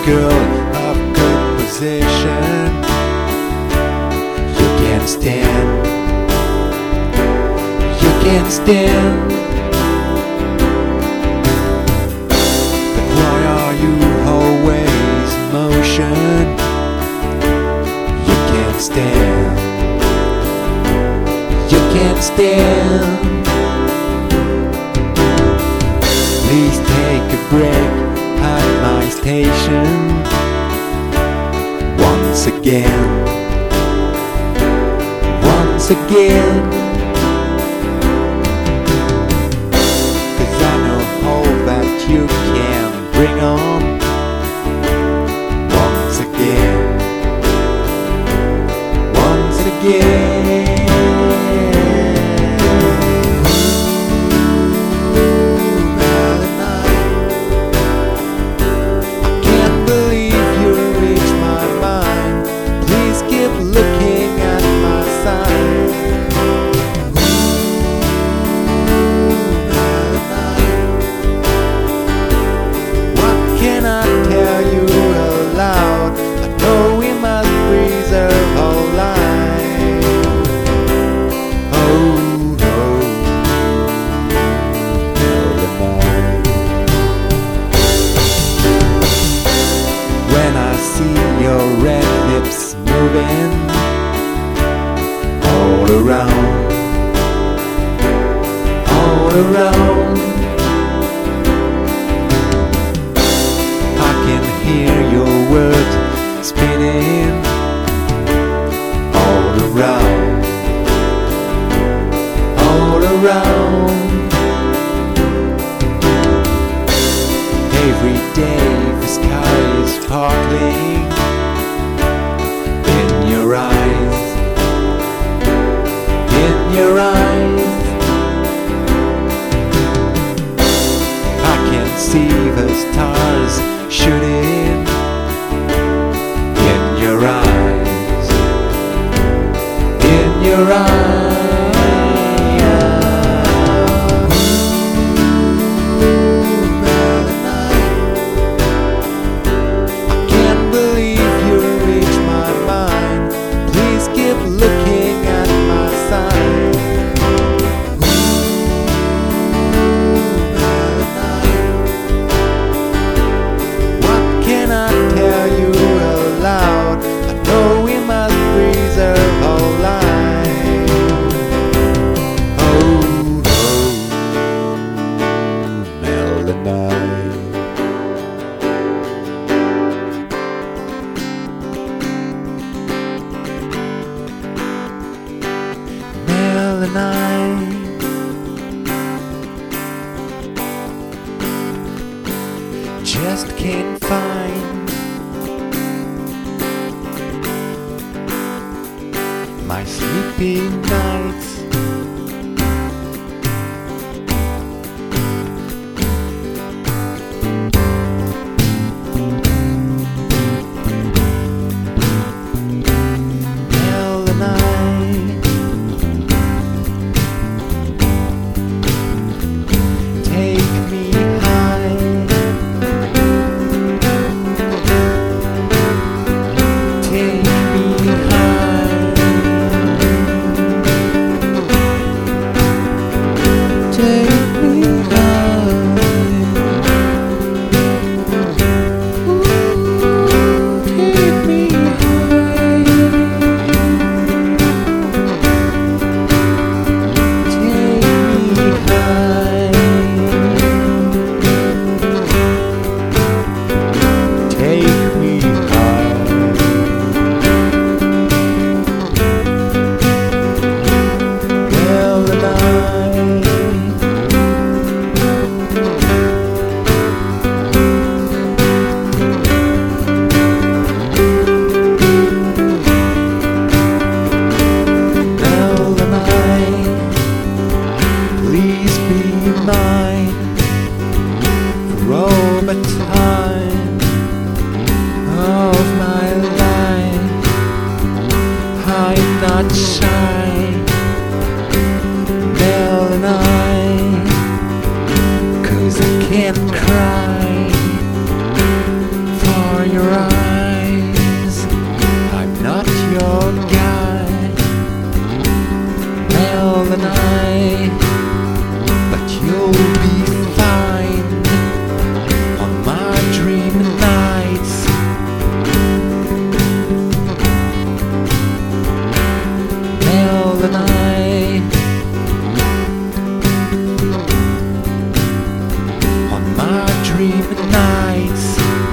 girl of good position. You can't stand. You can't stand. But why are you always in motion? You can't stand. You can't stand. Please take a break at my station once again. Once again. 'Cause I know all that you can bring on. Once again. Once again. Your red lips moving all around, all around. I can hear your words spinning all around, all around. Every day the sky is sparkling in your eyes, in your eyes. I can see the stars shooting in your eyes, in your eyes. Just can't find my sleepy nights. Melanie, but you'll be fine on my dreaming nights. Melanie, on my dreaming nights.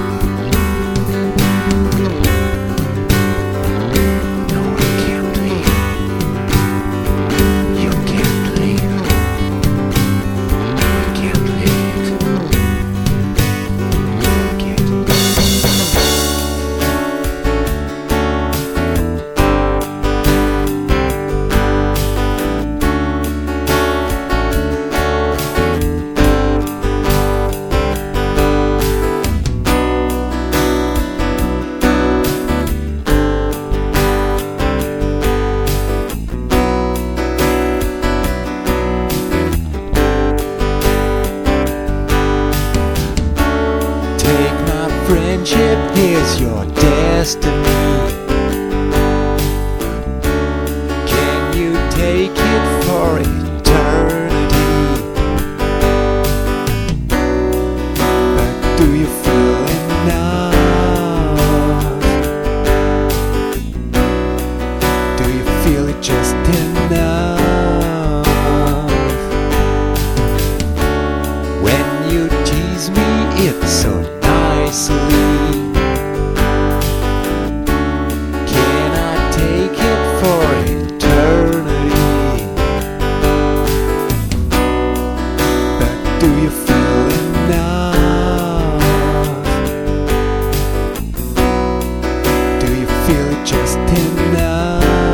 Friendship is your destiny. Can you take it for eternity? But do you feel enough? Do you feel it just enough? When you tease me, it's so nicely. Can I take it for eternity? But do you feel enough? Do you feel it just enough?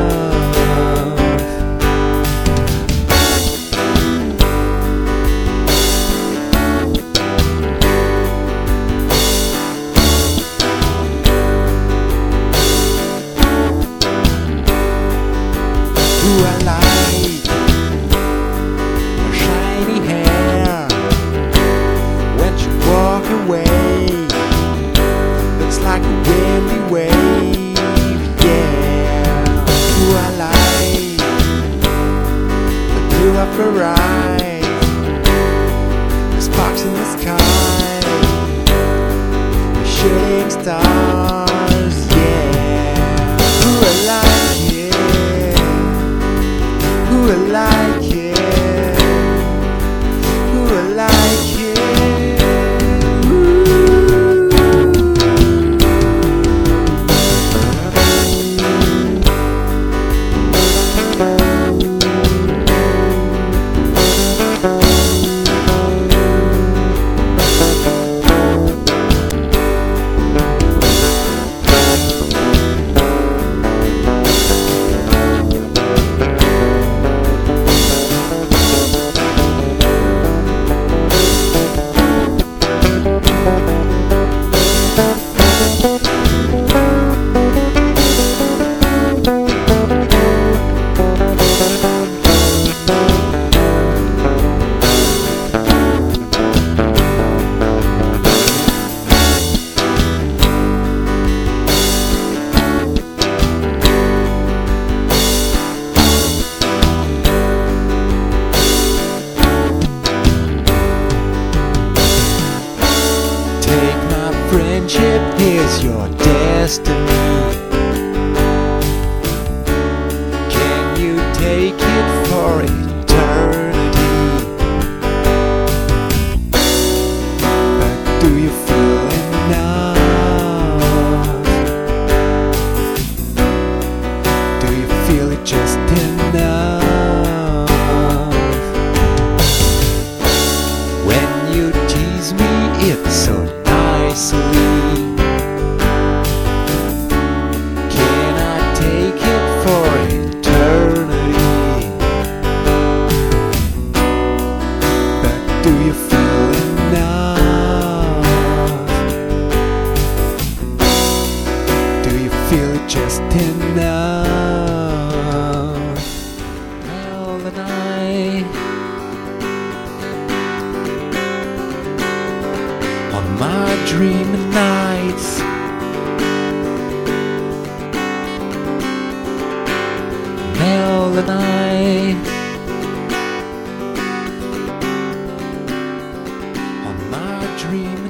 Who I like, her shiny hair. When she walk away, looks like a windy wave. Yeah, who I like, the blue of her eyes, the sparks in the sky, the shooting stars. Yeah, who I like, yeah. Who I like it? Who I like it? Friendship is your destiny. Can you take it for eternity? But do you feel enough? Do you feel it just enough? When you tease me, it's so nicely. Can I take it for eternity? But do you feel enough? Do you feel it just enough? Melanie, on my dreaming nights. Melanie, dream